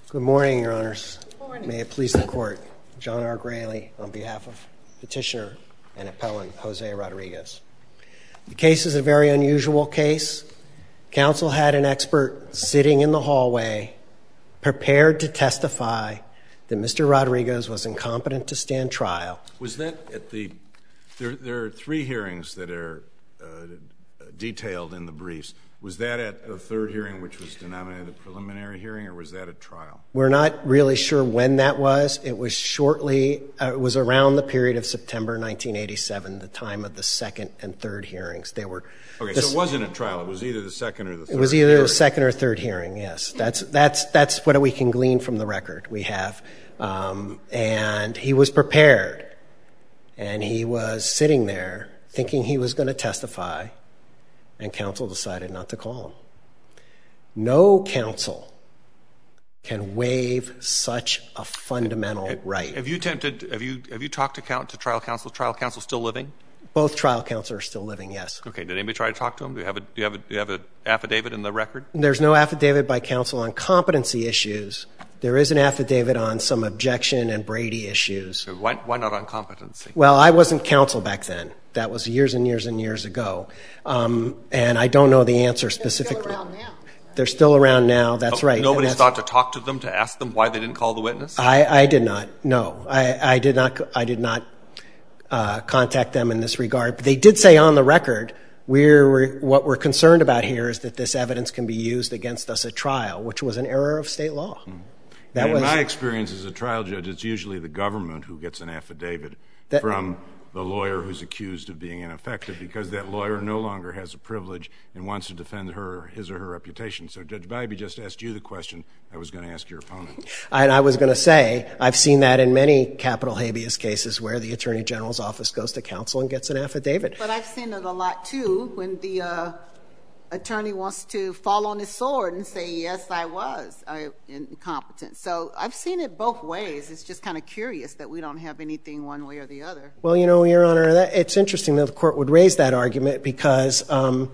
Good morning, Your Honors. Good morning. May it please the Court. John R. Grayley on behalf of Petitioner and Appellant Jose Rodriguez. The case is a very unusual case. Counsel had an expert sitting in the hallway prepared to testify that Mr. Rodriguez was incompetent to stand trial. Was that at the – there are three hearings that are detailed in the briefs. Was that at the third hearing, which was denominated a preliminary hearing, or was that a trial? We're not really sure when that was. It was shortly it was around the period of September 1987, the time of the second and third hearings. They were Okay, so it wasn't a trial. It was either the second or the third. It was either the second or third hearing, yes. That's what we can glean from the record we have. And he was prepared, and he was sitting there thinking he was going to testify, and counsel decided not to call him. No counsel can waive such a fundamental right. Have you talked to trial counsel? Trial counsel still living? Both trial counsel are still living, yes. Okay. Did anybody try to talk to him? Do you have an affidavit in the record? There's no affidavit by counsel on competency issues. There is an affidavit on some objection and Brady issues. So why not on competency? Well, I wasn't counsel back then. That was years and years and years ago. And I don't know the answer specifically. They're still around now. They're still around now. That's right. Nobody's thought to talk to them to ask them why they didn't call the witness? I did not. No. I did not contact them in this regard. But they did say on the record, what we're concerned about here is that this evidence can be used against us at trial, which was an error of state law. In my experience as a trial judge, it's usually the government who gets an affidavit from the lawyer who's accused of being ineffective, because that lawyer no longer has a privilege and wants to defend his or her reputation. So Judge Bybee just asked you the question I was going to ask your opponent. And I was going to say, I've seen that in many capital habeas cases where the Attorney General's office goes to counsel and gets an affidavit. But I've seen it a lot, too, when the attorney wants to fall on his sword and say, yes, I was incompetent. So I've seen it both ways. It's just kind of curious that we don't have anything one way or the other. Well, you know, Your Honor, it's interesting that the Court would raise that argument because the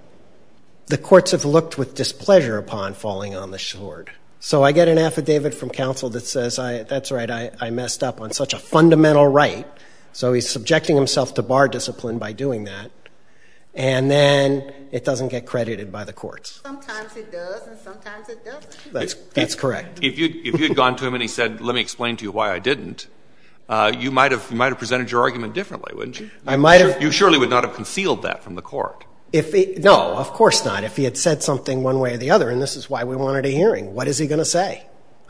courts have looked with displeasure upon falling on the sword. So I get an affidavit from counsel that says, that's right, I messed up on such a fundamental right. So he's subjecting himself to bar discipline by doing that. And then it doesn't get credited by the courts. Sometimes it does, and sometimes it doesn't. That's correct. If you had gone to him and he said, let me explain to you why I didn't, you might have presented your argument differently, wouldn't you? You surely would not have concealed that from the court. No, of course not. If he had said something one way or the other, and this is why we wanted a hearing, what is he going to say?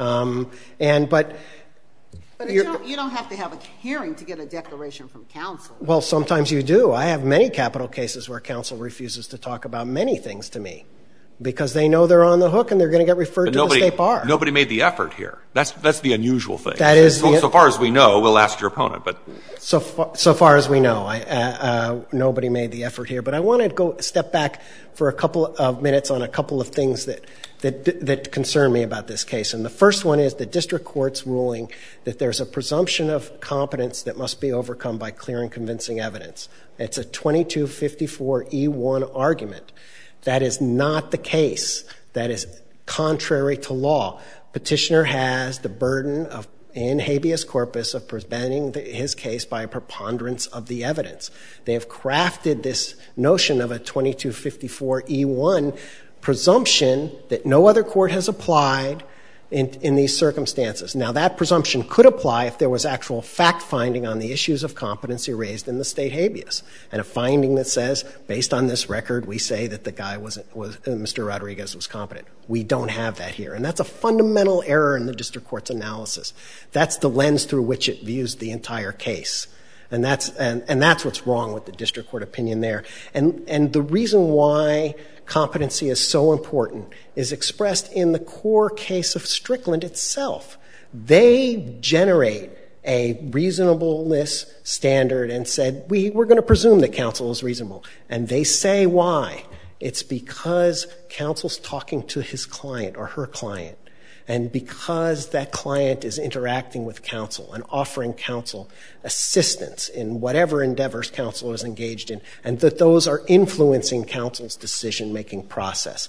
But you don't have to have a hearing to get a declaration from counsel. Well, sometimes you do. I have many capital cases where counsel refuses to talk about many things to me because they know they're on the hook and they're going to get referred to the state bar. Nobody made the effort here. That's the unusual thing. That is so far as we know, we'll ask your opponent. But so far as we know, nobody made the effort here. But I want to go step back for a couple of minutes on a couple of things that concern me about this case. And the first one is the district court's ruling that there's a presumption of competence that must be overcome by clear and convincing evidence. It's a 2254E1 argument. That is not the case. That is contrary to law. Petitioner has the burden of, in habeas corpus, of presenting his case by a preponderance of the evidence. They have crafted this notion of a 2254E1 presumption that no other court has applied in these circumstances. Now, that presumption could apply if there was actual fact-finding on the issues of competency raised in the state habeas, and a finding that says, based on this record, we say that the guy Mr. Rodriguez was competent. We don't have that here. And that's a fundamental error in the district court's analysis. That's the lens through which it views the entire case. And that's what's wrong with the district court opinion there. And the reason why competency is so important is expressed in the core case of Strickland itself. They generate a reasonableness standard and said, we're going to presume that counsel is reasonable. And they say why. It's because counsel's talking to his client or her client, and because that client is interacting with counsel and offering counsel assistance in whatever endeavors counsel is engaged in, and that those are influencing counsel's decision-making process.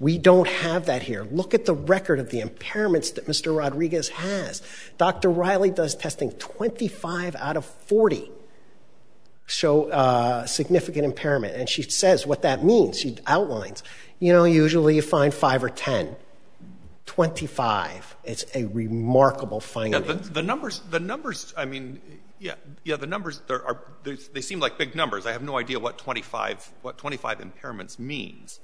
We don't have that here. Look at the record of the impairments that Mr. Rodriguez has. Dr. Riley does testing. 25 out of 40 show significant impairment. And she says what that means. She outlines. Usually you find 5 or 10. 25. It's a remarkable finding. Yeah, the numbers, I mean, the numbers, they seem like big numbers. I have no idea what 25 impairments means.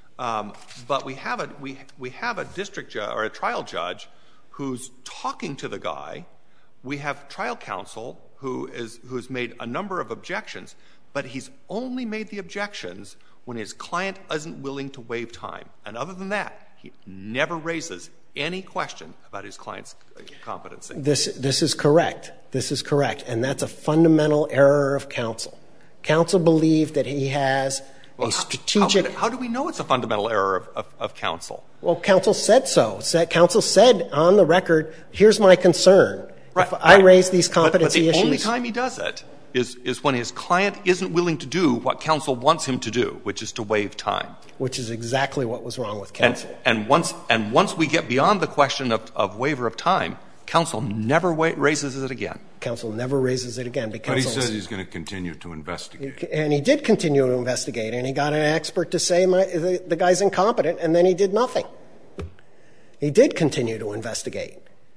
But we have a district judge or a trial judge who's talking to the guy. We have trial counsel who's made a number of objections, but he's only made the objections when his client isn't willing to waive time. And other than that, he never raises any question about his client's competency. This is correct. This is correct. And that's a fundamental error of counsel. Counsel believed that he has a strategic... How do we know it's a fundamental error of counsel? Well, counsel said so. Counsel said on the record, here's my concern. Right, if I raise these competency issues... But the only time he does it is when his client isn't willing to do what counsel wants him to do, which is to waive time. Which is exactly what was wrong with counsel. And once we get beyond the question of waiver of time, counsel never raises it again. Counsel never raises it again. But he says he's going to continue to investigate. And he did continue to investigate, and he got an expert to say the guy's incompetent, and then he did nothing. He did continue to investigate.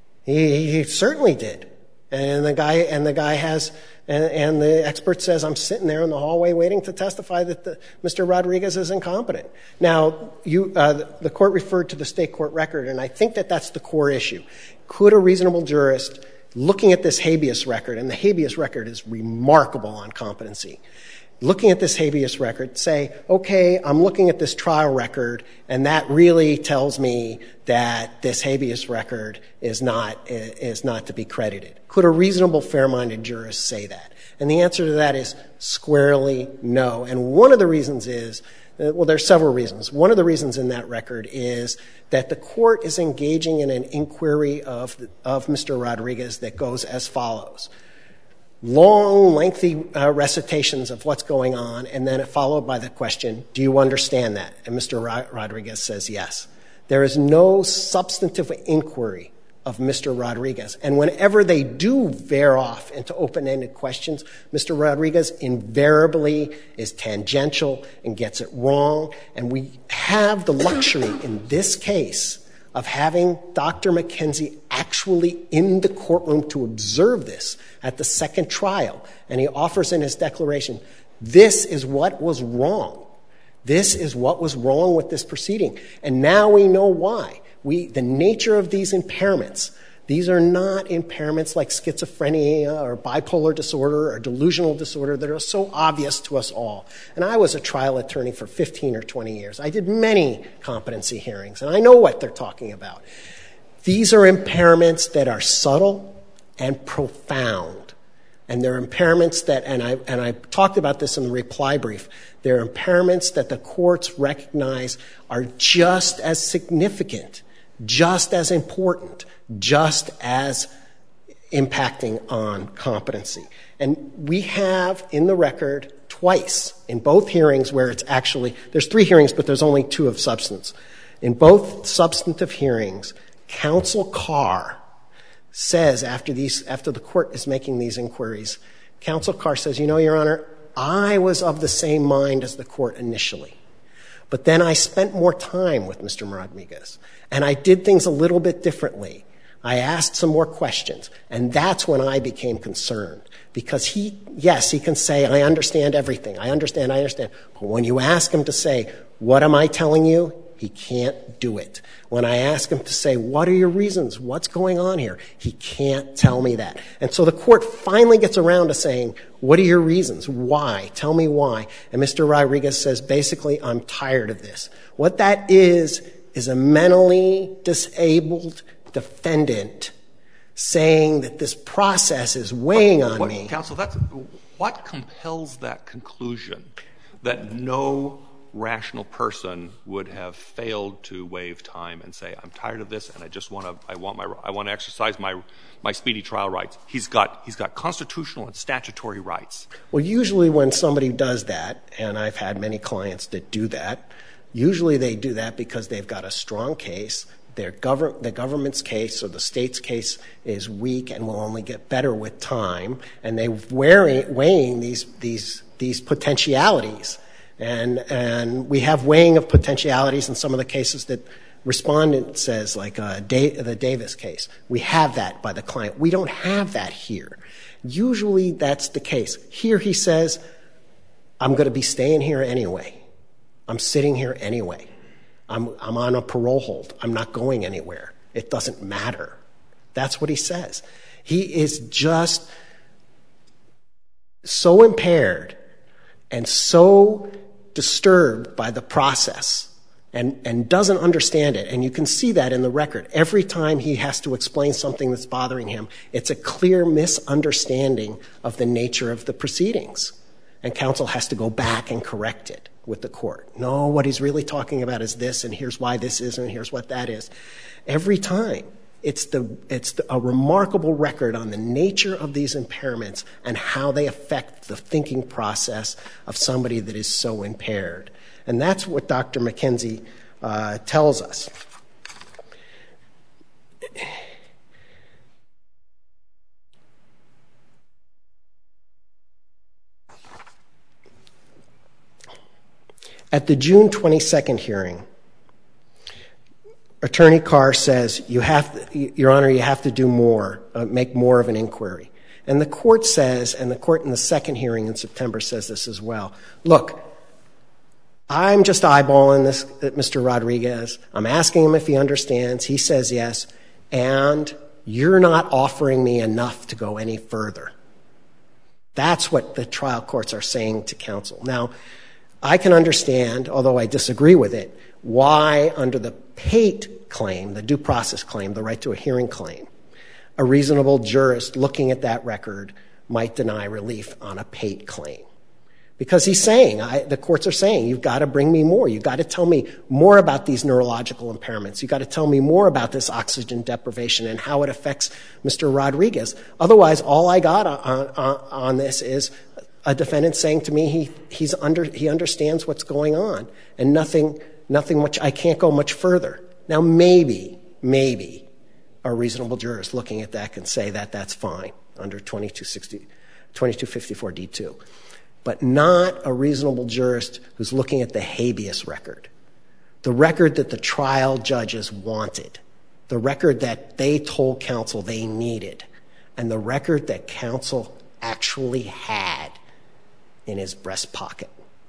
He certainly did. And the guy has, and the expert says, I'm sitting there in the hallway waiting to testify that Mr. Rodriguez is incompetent. Now, the court referred to the state court record, and I think that that's the core issue. Could a reasonable jurist, looking at this habeas record, and the habeas record is remarkable on competency, looking at this habeas record, say, okay, I'm looking at this trial record, and that really tells me that this habeas record is not to be credited. Could a reasonable, fair-minded jurist say that? And the answer to that is squarely no. And one of the reasons is, well, there's several reasons. One of the reasons in that record is that the court is engaging in an inquiry of Mr. Rodriguez that goes as follows. Long, lengthy recitations of what's going on, and then followed by the question, do you understand that? And Mr. Rodriguez says yes. There is no substantive inquiry of Mr. Rodriguez. And whenever they do veer off into open-ended questions, Mr. Rodriguez invariably is tangential and gets it wrong. And we have the luxury in this case of having Dr. McKenzie actually in the courtroom to observe this at the second trial. And he offers in his declaration, this is what was wrong. This is what was wrong with this proceeding. And now we know why. The nature of these impairments, these are not impairments like schizophrenia or bipolar disorder or delusional disorder that are so obvious to us all. And I was a trial attorney for 15 or 20 years. I did many competency hearings, and I know what they're talking about. These are impairments that are subtle and profound. And they're impairments that, and I talked about this in the reply brief, they're impairments that the courts recognize are just as significant, just as important, just as impacting on competency. And we have in the record twice, in both hearings where it's actually, there's 3 hearings, but there's only 2 of substance. In both substantive hearings, Counsel Carr says, after the court is making these inquiries, Counsel Carr says, Your Honor, I was of the same mind as the court initially. But then I spent more time with Mr. Rodriguez, and I did things a little bit differently. I asked some more questions, and that's when I became concerned. Because he can say, I understand everything. I understand. But when you ask him to say, what am I telling you? He can't do it. When I ask him to say, what are your reasons? What's going on here? He can't tell me that. And so the court finally gets around to saying, what are your reasons? Why? Tell me why. And Mr. Rodriguez says, basically, I'm tired of this. What that is a mentally disabled defendant saying that this process is weighing on me. Counsel, what compels that conclusion that no rational person would have failed to waive time and say, I'm tired of this, and I want to exercise my speedy trial rights. He's got constitutional and statutory rights. Well, usually when somebody does that, and I've had many clients that do that, Usually they do that because they've got a strong case. The government's case or the state's case is weak and will only get better with time, and they're weighing these potentialities. And we have weighing of potentialities in some of the cases that respondent says, like the Davis case. We have that by the client. We don't have that here. Usually that's the case. Here he says, I'm going to be staying here anyway. I'm sitting here anyway. I'm on a parole hold. I'm not going anywhere. It doesn't matter. That's what he says. He is just so impaired and so disturbed by the process and doesn't understand it. And you can see that in the record. Every time he has to explain something that's bothering him, it's a clear misunderstanding of the nature of the proceedings. And counsel has to go back and correct it with the court. No, what he's really talking about is this, and here's why this is, and here's what that is. Every time. It's a remarkable record on the nature of these impairments and how they affect the thinking process of somebody that is so impaired. And that's what Dr. McKenzie tells us. At the June 22nd hearing, Attorney Carr says, Your Honor, you have to do more, make more of an inquiry. And the court says, and the court in the second hearing in September says this as well, look, I'm just eyeballing this Mr. Rodriguez. I'm asking him if he understands. He says yes. And you're not offering me enough to go any further. That's what the trial courts are saying to counsel. Now, I can understand, although I disagree with it, why under the Pate claim, the due process claim, the right to a hearing claim, a reasonable jurist looking at that record might deny relief on a Pate claim. Because he's saying, the courts are saying, you've got to bring me more. You've got to tell me more about these neurological impairments. You've got to tell me more about this oxygen deprivation and how it affects Mr. Rodriguez. Otherwise, all I got on this is a defendant saying to me he understands what's going on and nothing much. I can't go much further. Now, maybe a reasonable jurist looking at that can say that that's fine under 2254 D2. But not a reasonable jurist who's looking at the habeas record, the record that the trial judges wanted, the record that they told counsel they needed, and the record that counsel actually had in his breast pocket.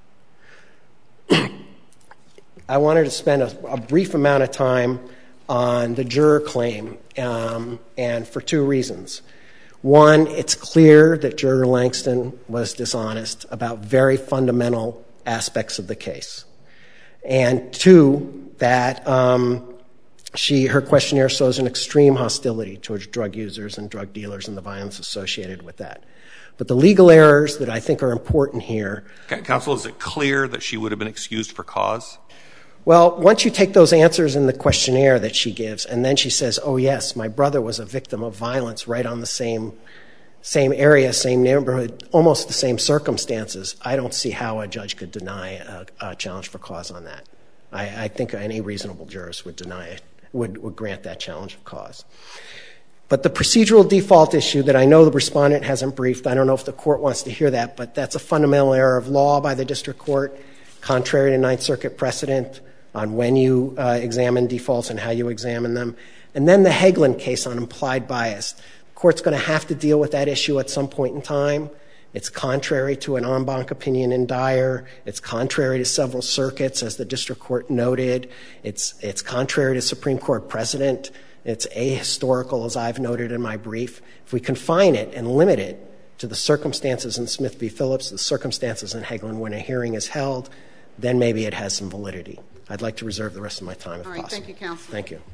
I wanted to spend a brief amount of time on the juror claim, and for two reasons. One, it's clear that Juror Langston was dishonest about very fundamental aspects of the case. And two, that her questionnaire shows an extreme hostility towards drug users and drug dealers and the violence associated with that. But the legal errors that I think are important here. Counsel, is it clear that she would have been excused for cause? Well, once you take those answers in the questionnaire that she gives, and then she says, oh, yes, my brother was a victim of violence right on the same area, same neighborhood, almost the same circumstances, I don't see how a judge could deny a challenge for cause on that. I think any reasonable jurist would deny it, would grant that challenge of cause. But the procedural default issue that I know the respondent hasn't briefed, I don't know if the court wants to hear that, but that's a fundamental error of law by the district court, contrary to Ninth Circuit precedent on when you examine defaults and how you examine them. And then the Hagelin case on implied bias. The court's going to have to deal with that issue at some point in time. It's contrary to an en banc opinion in Dyer. It's contrary to several circuits, as the district court noted. It's contrary to Supreme Court precedent. It's ahistorical, as I've noted in my brief. If we confine it and limit it to the circumstances in Smith v. Phillips, the circumstances in Hagelin when a hearing is held, then maybe it has some validity. I'd like to reserve the rest of my time if possible. All right, thank you, counsel. Thank you.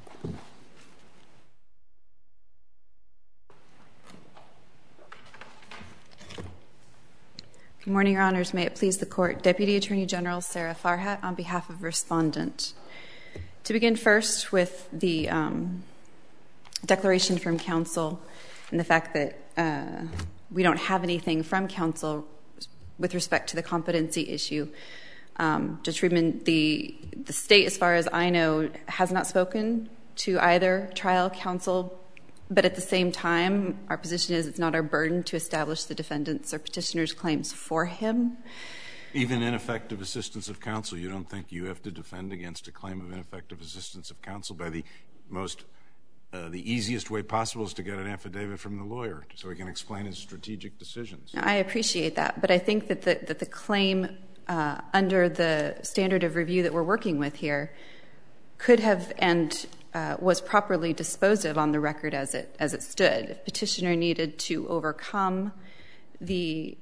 Good morning, Your Honors. May it please the Court. Deputy Attorney General Sarah Farhat on behalf of Respondent. To begin first with the declaration from counsel and the fact that we don't have anything from counsel with respect to the competency issue, Judge Friedman, the state, as far as I know, has not spoken to either trial counsel, but at the same time, our position is it's not our burden to establish the defendant's or petitioner's claims for him. Even ineffective assistance of counsel, you don't think you have to defend against a claim of ineffective assistance of counsel by the easiest way possible is to get an affidavit from the lawyer so he can explain his strategic decisions? I appreciate that, but I think that the claim under the standard of review that we're working with here could have and was properly disposed of on the record as it stood. If petitioner needed to overcome the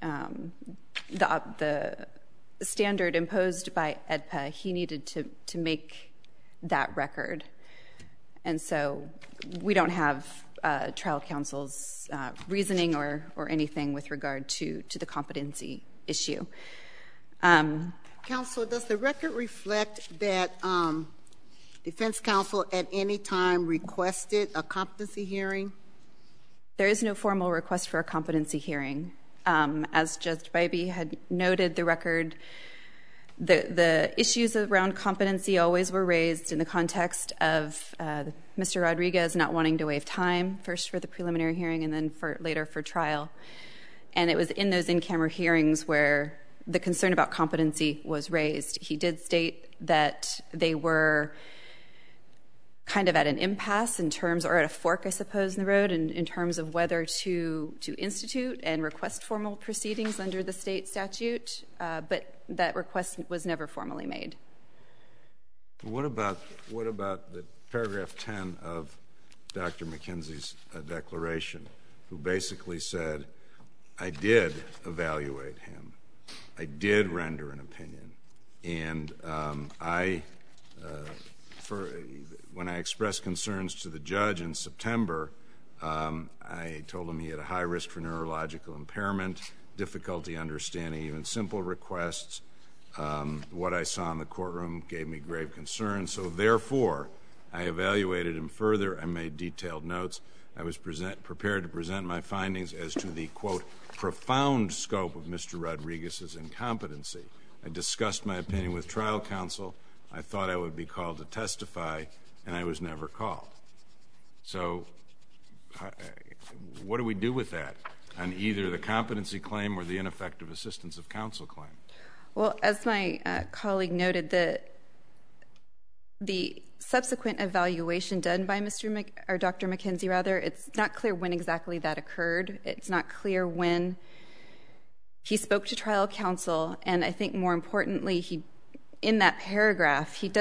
standard imposed by AEDPA, he needed to make that record. And so we don't have trial counsel's reasoning or anything with regard to the competency issue. Counsel, does the record reflect that defense counsel at any time requested a competency hearing? There is no formal request for a competency hearing. As Judge Bybee had noted, the record, the issues around competency always were raised in the context of Mr. Rodriguez not wanting to waive time, first for the preliminary hearing and then later for trial. And it was in those in-camera hearings where the concern about competency was raised. He did state that they were kind of at an impasse in terms, or at a fork, I suppose, in the road in terms of whether to institute and request formal proceedings under the state statute, but that request was never formally made. What about the paragraph 10 of Dr. McKenzie's declaration, who basically said, I did evaluate him, I did render an opinion, and when I expressed concerns to the judge in September, I told him he had a high risk for neurological impairment, difficulty understanding even simple requests. What I saw in the courtroom gave me grave concern. So therefore, I evaluated him further. I made detailed notes. I was prepared to present my findings as to the, quote, profound scope of Mr. Rodriguez's incompetency. I discussed my opinion with trial counsel. I thought I would be called to testify, and I was never called. So what do we do with that on either the competency claim or the ineffective assistance of counsel claim? Well, as my colleague noted, the subsequent evaluation done by Dr. McKenzie, rather, it's not clear when exactly that occurred. It's not clear when he spoke to trial counsel, and I think more importantly, in that paragraph, he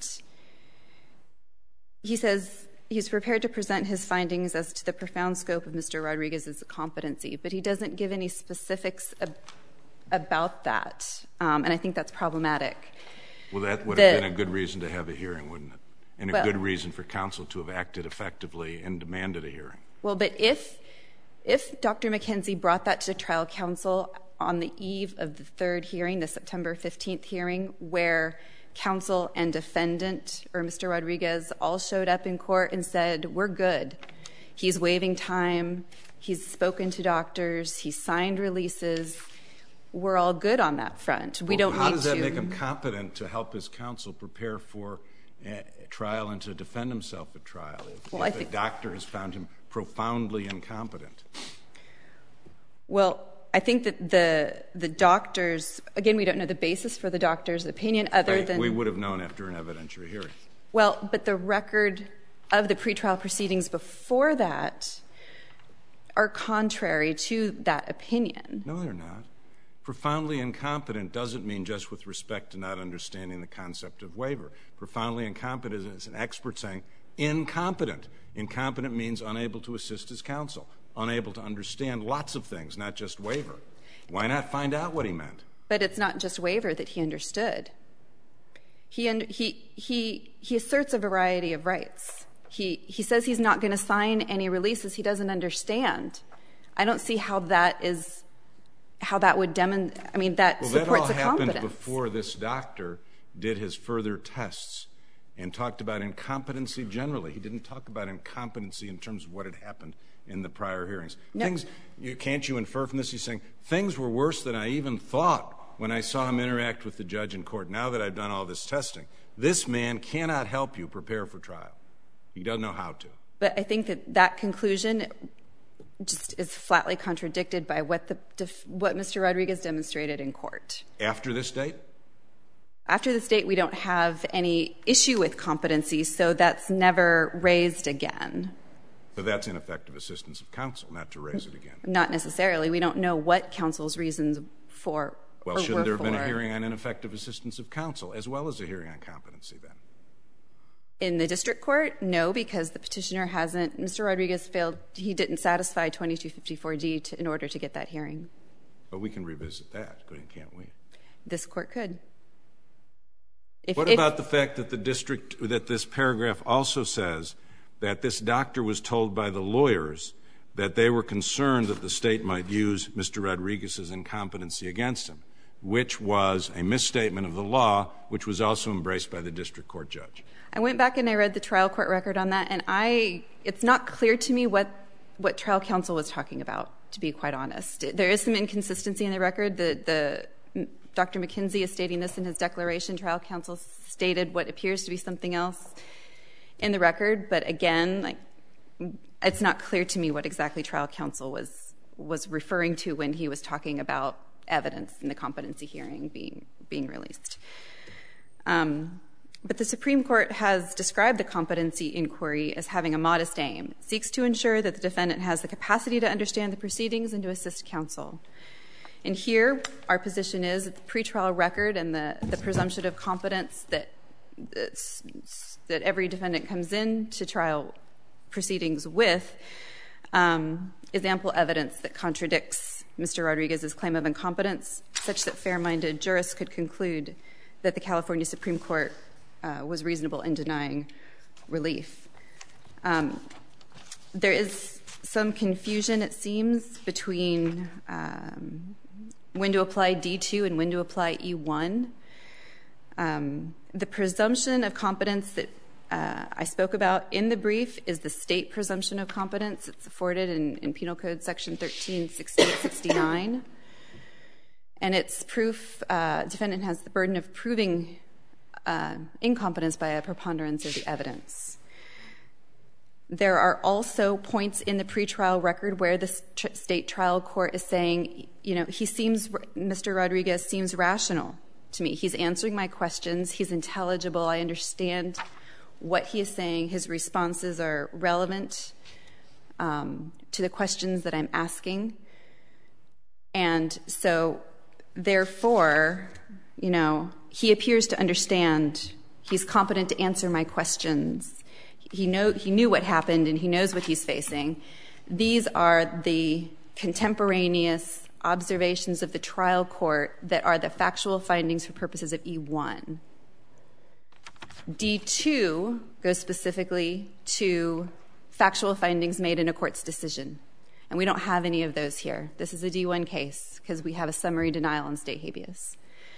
says he's prepared to present his findings as to the profound scope of Mr. Rodriguez's competency, but he doesn't give any specifics about that, and I think that's problematic. Well, that would have been a good reason to have a hearing, wouldn't it? And a good reason for counsel to have acted effectively and demanded a hearing. Well, but if Dr. McKenzie brought that to trial counsel on the eve of the third hearing, the September 15th hearing, where counsel and defendant, or Mr. Rodriguez, all showed up in court and said, we're good. He's waiving time. He's spoken to doctors. He's signed releases. We're all good on that front. We don't need to. How does that make him competent to help his counsel prepare for a trial and to defend himself at trial if the doctor has found him profoundly incompetent? Well, I think that the doctors, again, we don't know the basis for the doctor's opinion other than... We would have known after an evidentiary hearing. Well, but the record of the pretrial proceedings before that are contrary to that opinion. No, they're not. Profoundly incompetent doesn't mean just with respect to not understanding the concept of waiver. Profoundly incompetent is an expert saying incompetent. Incompetent means unable to assist his counsel, unable to understand lots of things, not just waiver. Why not find out what he meant? But it's not just waiver that he understood. He asserts a variety of rights. He says he's not going to sign any releases he doesn't understand. I don't see how that is... how that would demonstrate, I mean, that supports the competence. Well, that all happened before this doctor did his further tests and talked about incompetency generally. He didn't talk about incompetency in terms of what had happened in the prior hearings. No. Can't you infer from this? He's saying things were worse than I even thought when I saw him interact with the judge in court, now that I've done all this testing, this man cannot help you prepare for trial. He doesn't know how to. But I think that conclusion just is flatly contradicted by what Mr. Rodriguez demonstrated in court. After this date? After this date, we don't have any issue with competency, so that's never raised again. So that's ineffective assistance of counsel, not to raise it again. Not necessarily. We don't know what counsel's reasons for Well, shouldn't there have been a hearing on ineffective assistance of counsel as well as a hearing on competency then? In the district court, no, because the petitioner hasn't, Mr. Rodriguez failed, he didn't satisfy 2254D in order to get that hearing. But we can revisit that, can't we? This court could. What about the fact that that this paragraph also says that this doctor was told by the lawyers that they were concerned that the state might use Mr. Rodriguez's incompetency against him, which was a misstatement of the law, which was also embraced by the district court judge? I went back and I read the trial court record on that, and it's not clear to me what trial counsel was talking about, to be quite honest. There is some inconsistency in the record. Dr. McKenzie is stating this in his declaration. Trial counsel stated what appears to be something else in the record. But again, it's not clear to me what exactly trial counsel was referring to when he was talking about evidence in the competency hearing being released. But the Supreme Court has described the competency inquiry as having a modest aim. It seeks to ensure that the defendant has the capacity to understand the proceedings and to assist counsel. And here, our position is that the pretrial record and the presumption of competence that every defendant comes into trial proceedings with is ample evidence that contradicts Mr. Rodriguez's claim of incompetence, such that fair-minded jurists could conclude that the California Supreme Court was reasonable in denying relief. There is some confusion, it seems, between when to apply D2 and when to apply E1. The presumption of competence that I spoke about in the brief is the state presumption of competence. It's afforded in Penal Code Section 136869. And it's proof, defendant has the burden of proving incompetence by a preponderance of the evidence. There are also points in the pretrial record where the state trial court is saying, Mr. Rodriguez seems rational to me. He's answering my questions. He's intelligible. I understand what he is saying. His responses are relevant to the questions that I'm asking. And so, therefore, he appears to understand. He's competent to answer my questions. He knew what happened, and he knows what he's facing. These are the contemporaneous observations of the trial court that are the factual findings for purposes of E1. D2 goes specifically to factual findings made in a court's decision. And we don't have any of those here. This is a D1 case because we have a summary denial on state habeas.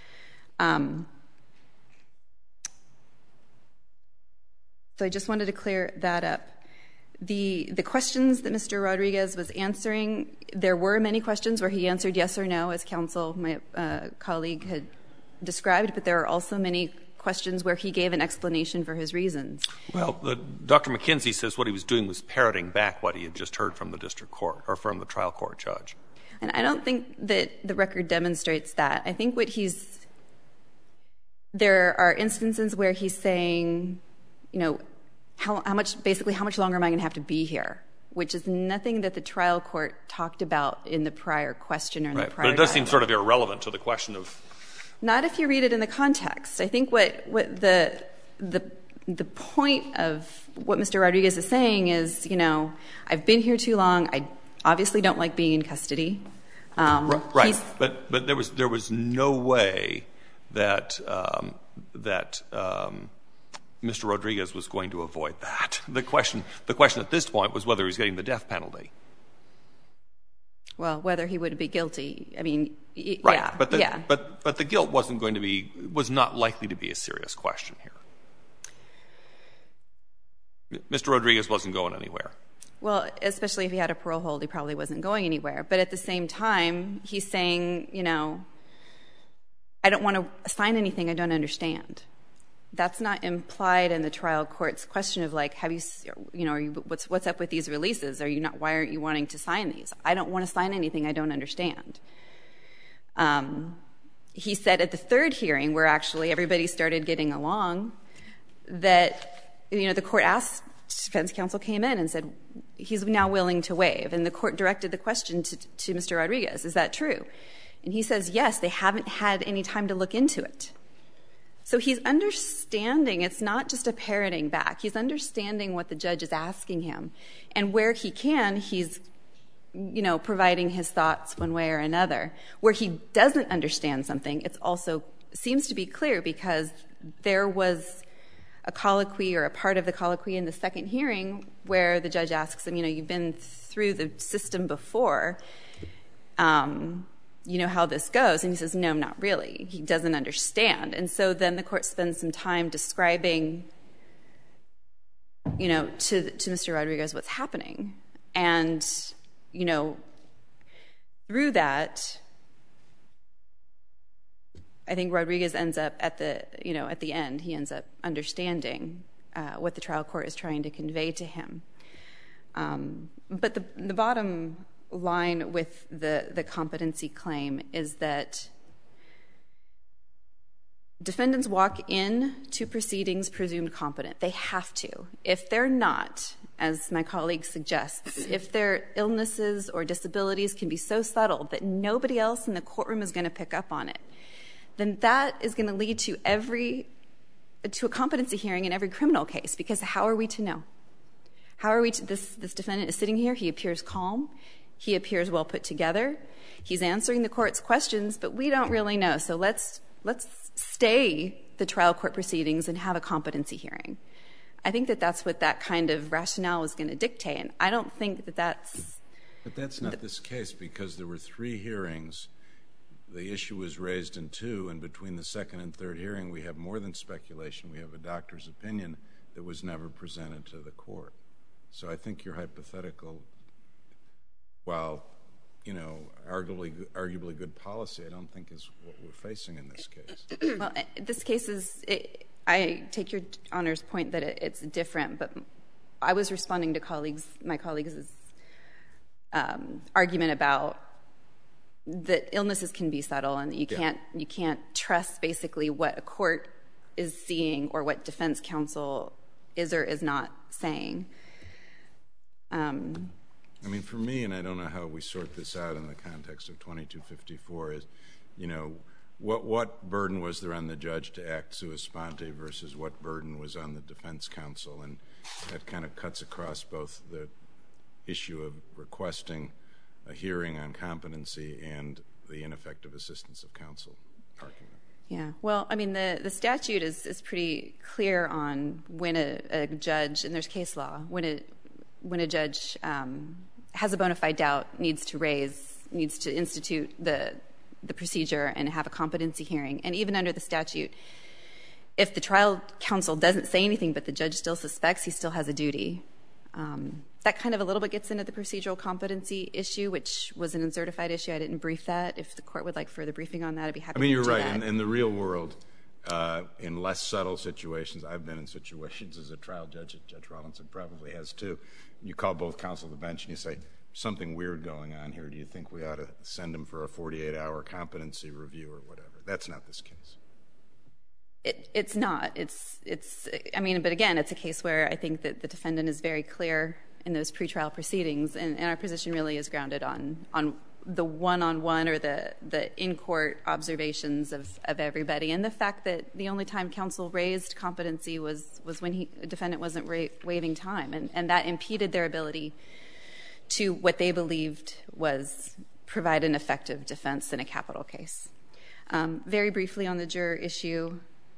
So I just wanted to clear that up. The questions that Mr. Rodriguez was answering, there were many questions where he answered yes or no, as counsel, my colleague, had described, but there are also many questions where he gave an explanation for his reasons. Well, Dr. McKenzie says what he was doing was parroting back what he had just heard from the district court or from the trial court judge. And I don't think that the record demonstrates that. I think there are instances where he's saying, how much longer am I going to have to be here? Which is nothing that the trial court talked about in the prior question or in the prior But it does seem sort of irrelevant to the question of... Not if you read it in the context. I think what the point of what Mr. Rodriguez is saying is, I've been here too long. I obviously don't like being in custody. Right. But there was no way that Mr. Rodriguez was going to avoid that. The question at this point was whether he was getting the death penalty. Well, whether he would be guilty. I mean, right. yeah. But the guilt was not likely to be a serious question here. Mr. Rodriguez wasn't going anywhere. Well, especially if he had a parole hold, he probably wasn't going anywhere. But at the same time, he's saying, I don't want to sign anything I don't understand. That's not implied in the trial court's question of like, have you, what's up with these releases? Why aren't you wanting to sign these? I don't want to sign anything I don't understand. He said at the third hearing, where actually everybody started getting along, that, the court asked, defense counsel came in and said, he's now willing to waive. And the court directed the question to Mr. Rodriguez, is that true? And he says, yes, they haven't had any time to look into it. So he's understanding, it's not just a parroting back. He's understanding what the judge is asking him. And where he can, he's, providing his thoughts one way or another. Where he doesn't understand something, it's also seems to be clear because there was a colloquy or a part of the colloquy in the second hearing where the judge asks him, you've been through the system before. You know how this goes? And he says, no, not really. He doesn't understand. And so then the court spends some time describing, to Mr. Rodriguez what's happening. And, through that, I think Rodriguez ends up at the end, he ends up understanding what the trial court is trying to convey to him. But the bottom line with the competency claim is that defendants walk in to proceedings presumed competent. They have to. If they're not, as my colleague suggests, if their illnesses or disabilities can be so subtle that nobody else in the courtroom is going to pick up on it, then that is going to lead to a competency hearing in every criminal case, because how are we to know? How are we to, this defendant is sitting here, he appears calm, he appears well put together, he's answering the court's questions, but we don't really know. So let's stay the trial court proceedings and have a competency hearing. I think that that's what that kind of rationale is going to dictate. And I don't think that that's... But that's not this case, because there were 3 hearings. The issue was raised in 2, and between the second and third hearing, we have more than speculation. We have a doctor's opinion that was never presented to the court. So I think your hypothetical, while, arguably good policy, I don't think is what we're facing in this case. Well, this case is, I take your Honor's point that it's different, but I was responding to my colleagues' argument about that illnesses can be subtle and that you can't trust basically what a court is seeing or what defense counsel is or is not saying. I mean, for me, and I don't know how we sort this out in the context of 2254, is, what burden was there on the judge to act sua sponte versus what burden was on the defense counsel? And that kind of cuts across both the issue of requesting a hearing on competency and the ineffective assistance of counsel argument. Yeah, well, I mean, the statute is pretty clear on when a judge, and there's case law, when a judge has a bona fide doubt, needs to institute the procedure and have a competency hearing. And even under the statute, if the trial counsel doesn't say anything but the judge still suspects, he still has a duty. That kind of a little bit gets into the procedural competency issue, which was an uncertified issue. I didn't brief that. If the court would like further briefing on that, I'd be happy to do that. I mean, you're right. In the real world, in less subtle situations, I've been in situations as a trial judge, Judge Rawlinson probably has too. You call both counsel to the bench and you say, something weird going on here. Do you think we ought to send him for a 48-hour competency review or whatever? That's not this case. It's not. I mean, but again, it's a case where I think that the defendant is very clear in those pretrial proceedings, and our position really is grounded on the one-on-one or the in-court observations of everybody, and the fact that the only time counsel raised competency was when the defendant wasn't waiving time, and that impeded their ability to what they believed was provide an effective defense in a capital case. Very briefly on the juror issue,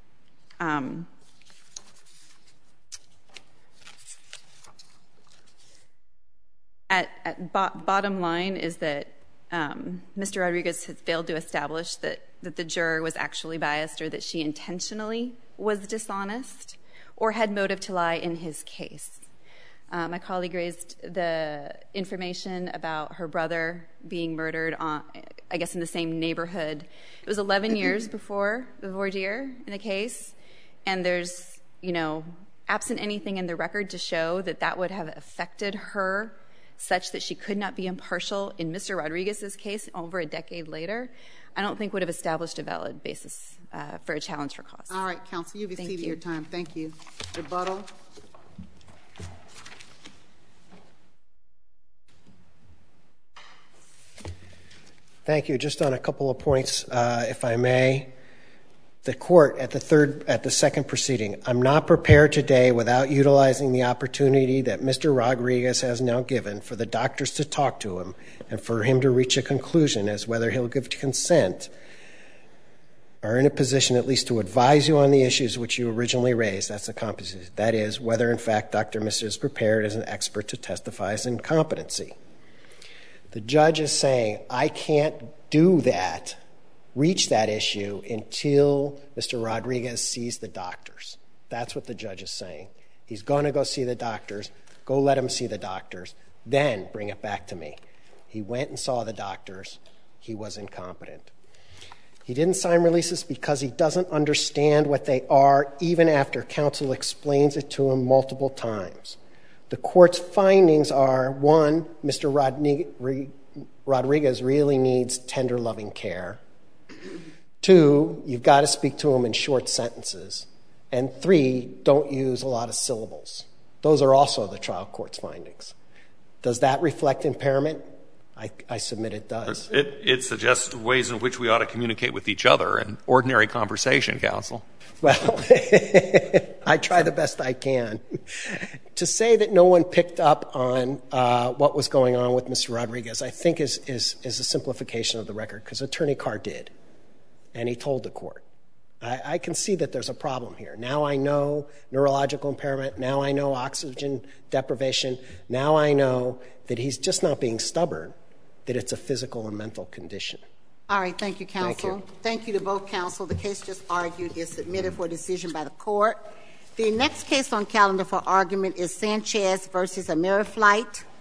bottom line is that Mr. Rodriguez has failed to establish that the juror was actually biased or that she intentionally was dishonest or had motive to lie in his case. My colleague raised the information about her brother being murdered, I guess in the same neighborhood. It was 11 years before the voir dire in the case, and there's, absent anything in the record to show that that would have affected her such that she could not be impartial in Mr. Rodriguez's case over a decade later, I don't think would have established a valid basis for a challenge for cause. All right, counsel, you've exceeded your time. Thank you. Rebuttal. Thank you. Just on a couple of points, if I may. The court at the second proceeding, I'm not prepared today without utilizing the opportunity that Mr. Rodriguez has now given for the doctors to talk to him and for him to reach a conclusion as whether he'll give consent, are in a position at least to advise you on the issues which you originally raised. That's the competency. That is, whether in fact Dr. Mister is prepared as an expert to testify as incompetency. The judge is saying, I can't do that, reach that issue until Mr. Rodriguez sees the doctors. That's what the judge is saying. He's going to go see the doctors. Go let him see the doctors. Then bring it back to me. He went and saw the doctors. He was incompetent. He didn't sign releases because he doesn't understand what they are, even after counsel explains it to him multiple times. The court's findings are, one, Mr. Rodriguez really needs tender, loving care. Two, you've got to speak to him in short sentences. And three, don't use a lot of syllables. Those are also the trial court's findings. Does that reflect impairment? I submit it does. It suggests ways in which we ought to communicate with each other in ordinary conversation, counsel. Well, I try the best I can. To say that no one picked up on what was going on with Mr. Rodriguez, I think is a simplification of the record, because Attorney Carr did, and he told the court. I can see that there's a problem here. Now I know neurological impairment. Now I know oxygen deprivation. Now I know that he's just not being stubborn, that it's a physical and mental condition. All right. Thank you, counsel. Thank you. Thank you to both counsel. The case just argued is submitted for decision by the court. The next case on calendar for argument is Sanchez versus Ameriflight.